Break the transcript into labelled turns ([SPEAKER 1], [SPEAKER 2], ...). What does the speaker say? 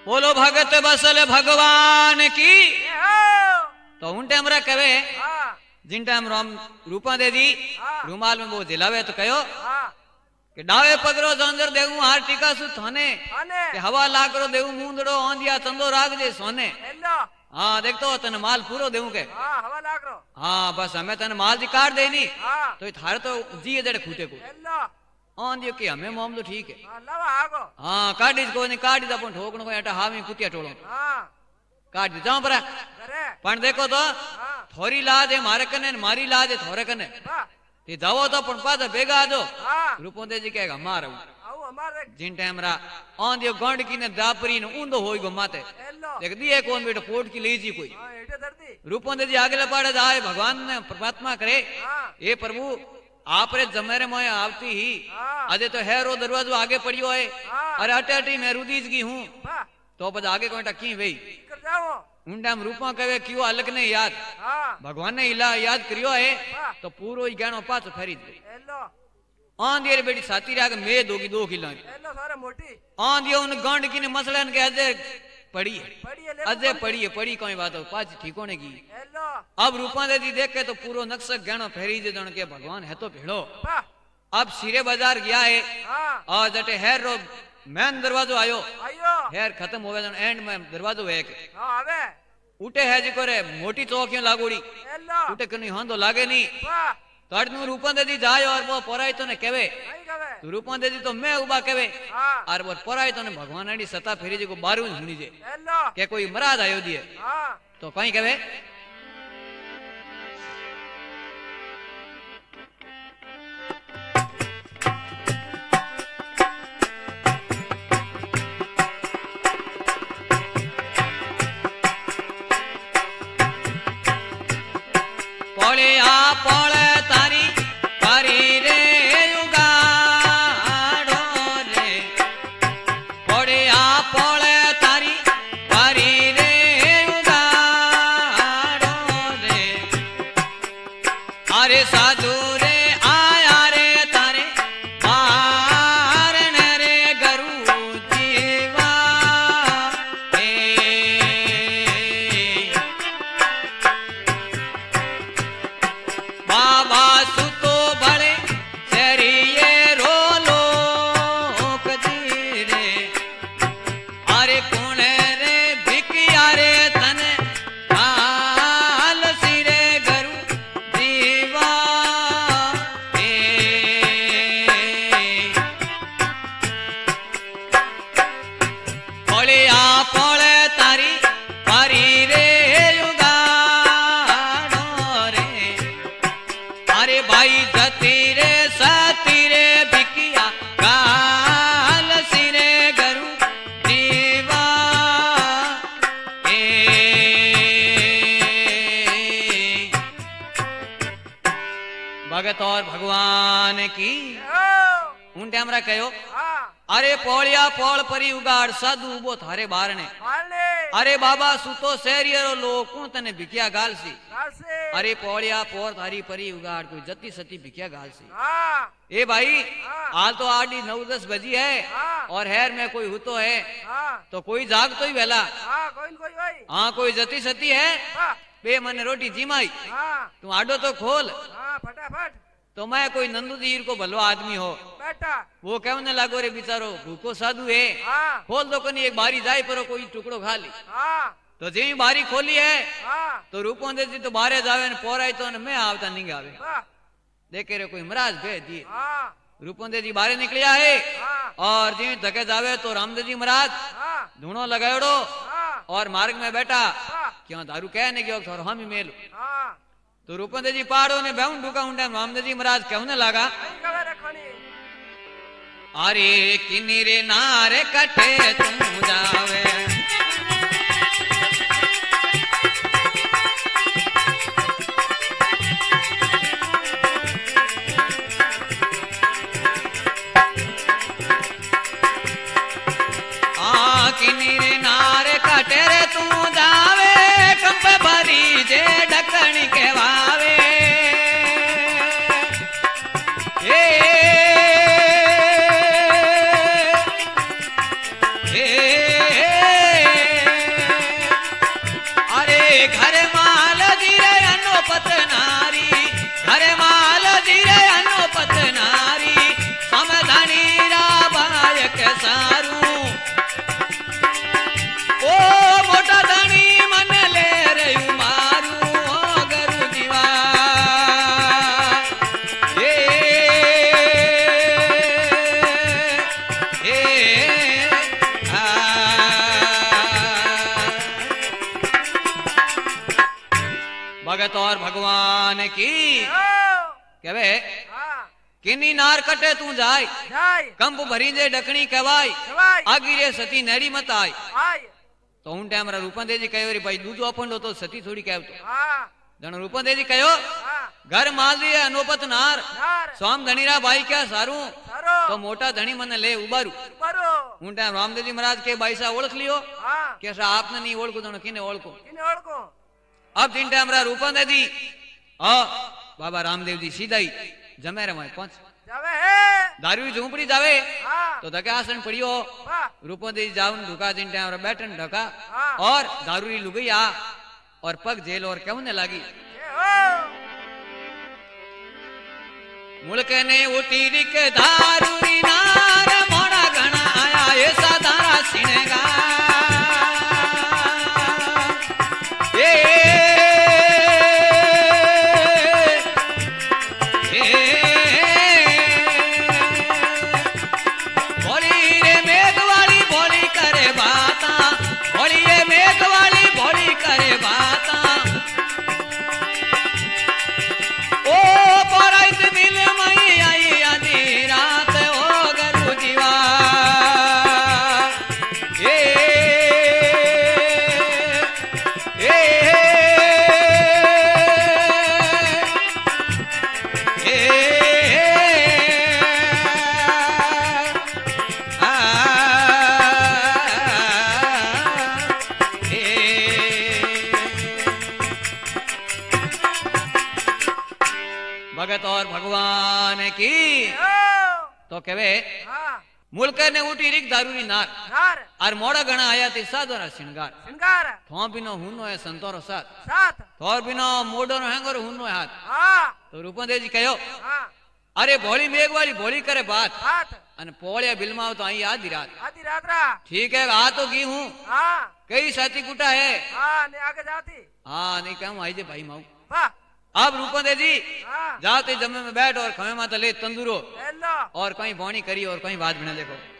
[SPEAKER 1] बोलो भगत बसल भगवान की। तो उन टाइम रा कहे जिन टाइम राम रूपा दे दी रूमाल में वो जिलावे तो कहो कि डावे पगरो जंजर देऊ हार टीका सु थाने कि हवा लागरो देऊ मूंदड़ो आंधिया चंदो राग दे सोने। हाँ देखतो तन माल पूरो देऊ के
[SPEAKER 2] हवा लागरो।
[SPEAKER 1] हाँ बस हमें तन माल जी काट देनी तो थारे तो जी जड़े खूटे को आंधियो कि हमें मोम तो ठीक है। हाँ काटी को नहीं काटी अपन ठोकनो को एटा हावी कुतिया टोलो काट दे जाओ परा पण देखो तो थोरी लाज है मारे कने मारी लाज है थोरे कने ते जाओ तो पण पास बेगा दो रूपों दे जी कहेगा मारो जिन टाइम रा आंधियो गंड की ने दापरी ने ऊंदो होई गो माते देख दिए कौन बेटा पोट की लीजी कोई रूपों दे जी आगे पाड़े जाए भगवान ने परमात्मा करे ये प्रभु आप रे जमेरे मोए आवती ही अजे तो है रो दरवाजो आगे पड़ियो है अरे अटे अटी मैं रुदीज की हूँ तो बस आगे कोई टकी वही उन टाइम रूपा कहे क्यों अलग ने याद भगवान ने इला याद करियो है तो पूरो ही गहनो पास फेरी दे आंधी बेटी साथी राग मैं दोगी 2 किलो आंधी उन गांड की ने मसलन के अजय पड़ी है अजय पड़ी कोई बात हो पाँच ठिकोने की। अब रूपा देती देख के तो पूरो नक्शा गहनो फेरी दे के भगवान है तो भेड़ो अब सिरे बाजार गया है और जटे हेर रो मैन दरवाजो आयो हेर खत्म हो गया एंड में दरवाजो है उठे है जी करे मोटी चौकियां लागोड़ी उठे कहीं हाँ तो लागे नहीं तो अटनू रूपा देदी जाए और वो पोराई तो ने कहे तो रूपा देदी तो मैं उबा कहे और वो पोराई तो ने भगवान आड़ी सता फेरी जी को बारू सुनी जे के कोई मराज आयो दिए तो कहीं कहे पोले तारी तारी रे युगाड़ो रे पोले तारी तारी रे युगाड़ो रे अरे साधु रे आया रे तारे मारन रे गरु जीवा बाबा सुतो बड़े शरीये रो लोक जी रे अरे कौन रे भिकिया रे तन काल सिरे गरु जीवा पोलिया पोले तारी पारी रे भाई जती रे सती रे बिकिया काल सिरे गरु जीवा भगत और भगवान की उन टाइम रा कहो अरे पोलिया पोल परी उगाड़ साधु उबो थारे बार ने अरे बाबा सुतो शहरियरो लोग कौन तने भिकिया गाल सी अरे पोलिया पोर थारी परी उगाड़ कोई जती सती भिकिया गाल सी ए भाई हाल तो 8-9-10 बजी है और हेर में कोई हुतो है तो कोई जाग तो ही वेला हाँ कोई जती सती है बे मने रोटी जिमाई तू आडो तो खोल
[SPEAKER 2] फटाफट
[SPEAKER 1] तो मैं कोई नंदू जीर को भलो आदमी हो
[SPEAKER 2] बेटा
[SPEAKER 1] वो कहने लागो रे बिचारो भूखो साधु है खोल दो कनी एक बारी जाए पर कोई टुकड़ो खा ली तो जी बारी खोली है तो रूपों दे जी तो बारे जावे ने पोराई तो मैं आवता नहीं आवे देखे रे कोई महाराज भेज दिए रूपों दे जी बारे निकलिया है और जी धके जावे तो रामदेव जी महाराज धूणो लगायोड़ो और मार्ग में बैठा क्यों दारू कहने की और हम ही मेल तो रूपंदे जी पहाड़ों ने बेउन ढूका उंडा रामदेव जी महाराज कहने लगा अरे किन्नी रे नारे कटे तुम जावे किन्नी रे नारे कटे रे तू जावे कंप भरी जे ढकनी कहवावे अनुपत नारी घरे माल धीरे अनुपत नारी समधनी रा बायक सारू ओ मोटा धनी मन ले रयू मारू ओ गरु जीवा भगत और भगवान की कहवे किन्नी नार कटे तू जाय कंप भरी दे डकनी कहवाई आगी रे सती नैरी मत आई तो उन टाइम रा रूपन देजी कहो रे भाई दूधो अपन तो सती थोड़ी कह तो जन रूपन देजी कहो घर मालदी अनुपत नार स्वाम धनीरा भाई क्या सारू तो मोटा धनी मन ले उबारू उन टाइम रामदेव जी महाराज के भाई सा ओळख लियो कैसा आपने नहीं ओळखो तो किने ओळखो अब तीन टाइम रा रूपन देजी बाबा रामदेव जी सीधा ही जमे रे माय पहुंच दारू झूपड़ी जावे तो धके आसन पड़ियो रूपन देजी जावन ढुका तीन टाइम रा बैठन ढका और दारू लुगई आ और पग जेल और कहने लगी मुल्क ने उठी रिक दारूरी नार मोड़ा घना आया ऐसा दारा सिनेगा भगत और भगवान की तो कहवे मुल्क ने उठी रिक दारूरी नार और मोड़ा गणा आया ती साधोरा श्रृंगार थो बिनो हुनो है संतोरो साथ थोर बिनो मोडो हैंगर हुनो है हाथ तो रूपन देव जी कहो अरे भोली मेघ वाली भोली करे बात अन पोड़िया बिलमाओ तो आई आधी रात ठीक है आ तो की हूँ कई साथी कुटा है आगे जाती नहीं कहूँ आई जे भाई माऊ अब रूपन दे जी जाते जमे में बैठ और खमे माता ले तंदूरो और कहीं बोनी करी और कहीं बात बिना देखो